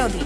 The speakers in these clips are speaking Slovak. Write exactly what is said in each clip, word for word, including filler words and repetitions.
prírody.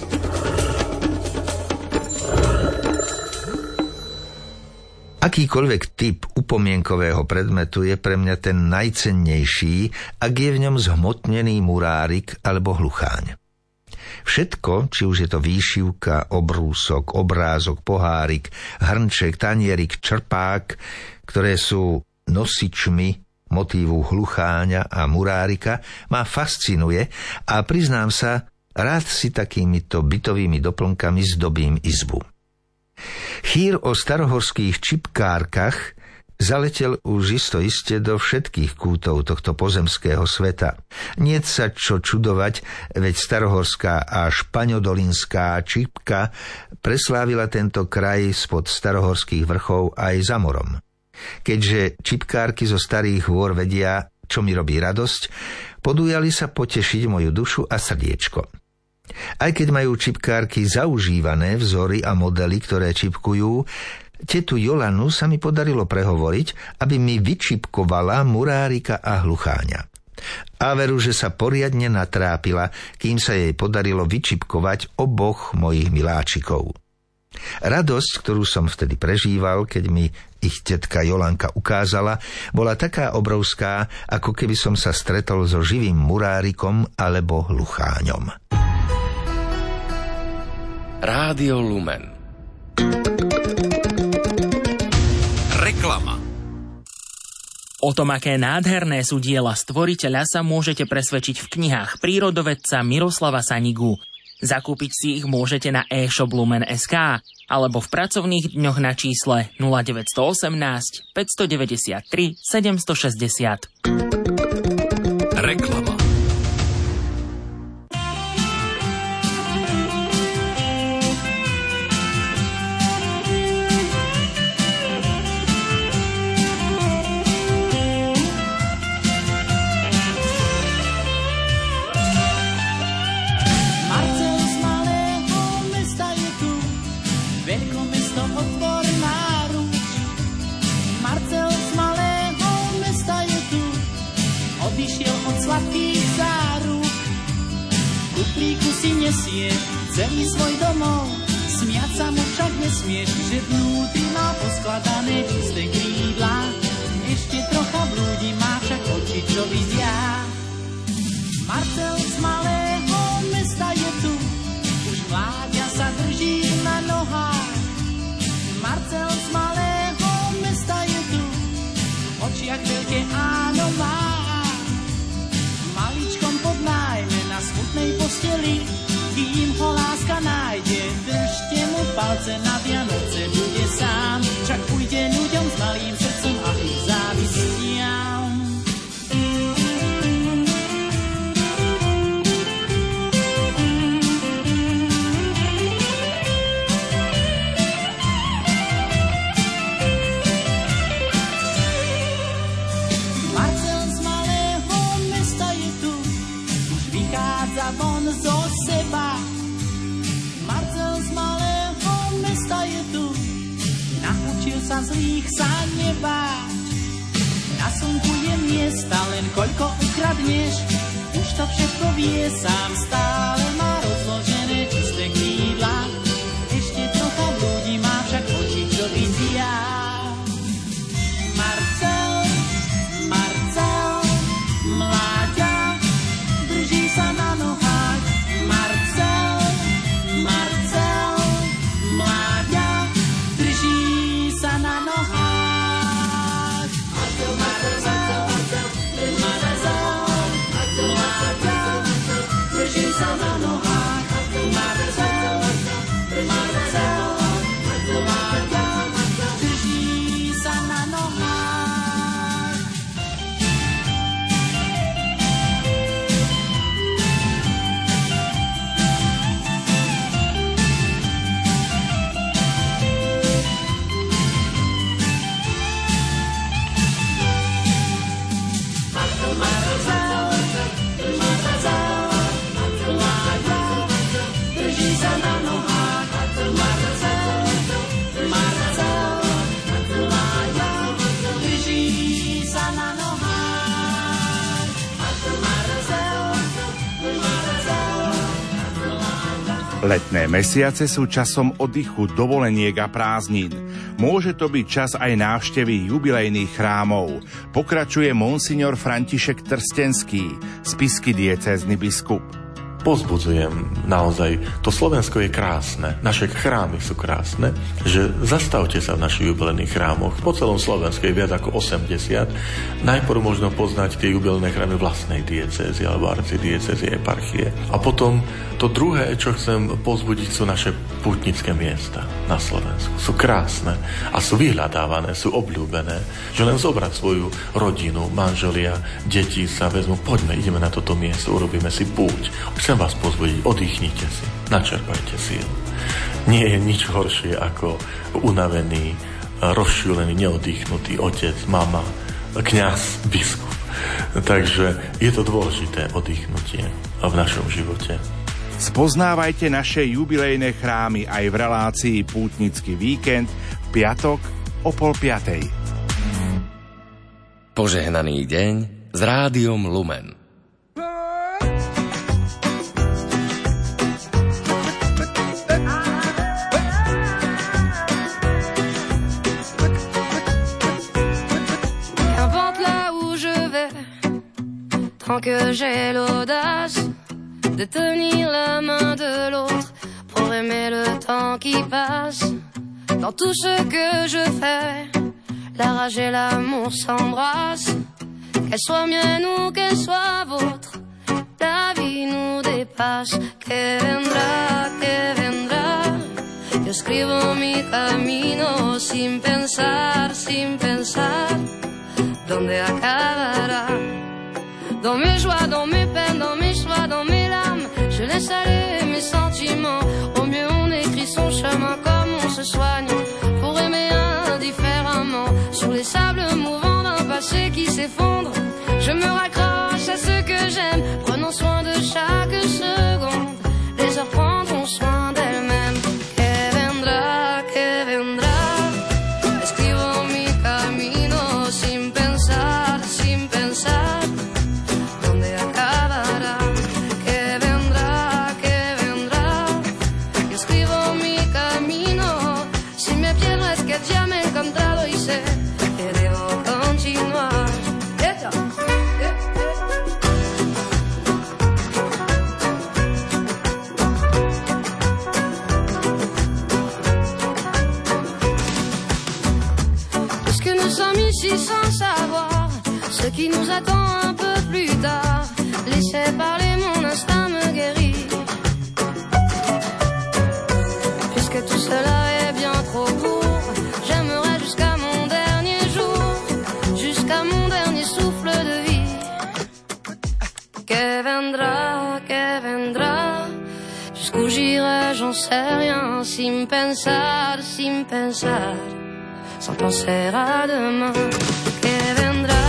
Akýkoľvek typ upomienkového predmetu je pre mňa ten najcennejší, ak je v ňom zhmotnený murárik alebo hlucháň. Všetko, či už je to výšivka, obrúsok, obrázok, pohárik, hrnček, tanierik, črpák, ktoré sú nosičmi motívu hlucháňa a murárika, ma fascinuje a priznám sa, rád si takýmito bytovými doplnkami zdobím izbu. Chýr o starohorských čipkárkach zaletel už isto iste do všetkých kútov tohto pozemského sveta. Niet sa čo čudovať, veď starohorská a špaňodolinská čipka preslávila tento kraj spod starohorských vrchov aj za morom. Keďže čipkárky zo starých hôr vedia, čo mi robí radosť, podujali sa potešiť moju dušu a srdiečko. Aj keď majú čipkárky zaužívané vzory a modely, ktoré čipkujú, tetu Jolanu sa mi podarilo prehovoriť, aby mi vyčipkovala murárika a hlucháňa. A veru, že sa poriadne natrápila, kým sa jej podarilo vyčipkovať oboch mojich miláčikov. Radosť, ktorú som vtedy prežíval, keď mi ich tetka Jolanka ukázala, bola taká obrovská, ako keby som sa stretol so živým murárikom alebo hlucháňom. Rádio Lumen. Reklama. O tom, aké nádherné sú diela stvoriteľa, sa môžete presvedčiť v knihách prírodovedca Miroslava Sanigu. Zakúpiť si ich môžete na e-shop lumen bodka es ká alebo v pracovných dňoch na čísle nula deväť jedna osem, päť deväť tri, sedem šesť nula. Reklama. Veľkomesto otvorená ruč. Marcel z malého mesta je tu, odišiel od sladkých záruk. Kuplíku si nesie celý svoj domov, smiať sa mu však nesmieš, že vnútri má poskladané čisté krídla. Ešte trocha blúdi, má však oči, čo vidia. Marcel z malého mesta je tu, už mláďa sa drží na nohách. Marcel z malého mesta je tu, v očiach veľké áno má. Maličkom podnájme na smutnej posteli, kým ho láska nájde, držte mu palce, na Vianoce bude sám. Však ujde ľuďom s malým srdcom a ich závistiam. Von zo seba. Marcel z malého mesta je tu, naučil sa zlých sa nebáť. Na slnku je miesta, len koľko ukradneš, už to všetko vie sám, stále má rozložené čisté krídla. Ešte trocha ľudí má však oči, čo vidia. Marcel, Marcel, mláďa, drží sa na nohách. Marcel, Marcel, mláďa, drží sa na nohách. Marcel, Marcel, Marcel, mláďa, drží sa na nohách. Letné mesiace sú časom oddychu, dovoleniek a prázdnin. Môže to byť čas aj návštevy jubilejných chrámov. Pokračuje monsignor František Trstenský, spišský diecézny biskup. Pozbudzujem naozaj, to Slovensko je krásne, naše chrámy sú krásne, že zastavte sa v našich jubilejných chrámoch. Po celom Slovensku je viac ako osemdesiat. Najprv možno poznať tie jubilejné chrámy vlastnej diecézy alebo arcidiecézy, eparchie. A potom to druhé, čo chcem pozbudiť, sú naše pútnické miesta na Slovensku. Sú krásne a sú vyhľadávané, sú obľúbené. Že len zobrať svoju rodinu, manželia, deti sa vezmu, poďme, ideme na toto miesto, urobíme si púť. Chcem vás pozbudiť, oddychnite si, načerpajte síl. Nie je nič horšie ako unavený, rozšúlený, neoddychnutý otec, mama, kňaz, biskup. Takže je to dôležité oddychnutie v našom živote. Spoznávajte naše jubilejné chrámy aj v relácii Pútnický víkend v piatok o pol piatej. Požehnaný deň s Rádiom Lumen. Tant que j'ai l'audace de tenir la main de l'autre pour aimer le temps qui passe. Dans tout ce que je fais, la rage et l'amour s'embrassent. Qu'elle soit mienne ou qu'elle soit vôtre, la vie nous dépasse. Que vendrá, que vendrá. Yo escribo mi camino sin pensar, sin pensar dónde acabará. Dans mes joies, dans mes peines, dans mes choix, dans mes larmes, je laisse aller mes sentiments. Au mieux on écrit son chemin comme on se soigne pour aimer indifféremment. Sur les sables mouvants d'un passé qui s'effondre, je me raccroche à ce que j'aime. Prenons soin de chaque seconde, les heures prendront soin d'elles-mêmes. Que vendrá, que vendrá. Escribo mi camino sin pensar, sin pensar sans savoir ce qui nous attend un peu plus tard. Laissez parler, mon instinct me guérit. Puisque tout cela est bien trop court, j'aimerais jusqu'à mon dernier jour, jusqu'à mon dernier souffle de vie. Que vendrá, que vendrá. Jusqu'où j'irai, j'en sais rien. Sin pensar, sin pensar, sans penser à demain. Que vendrá.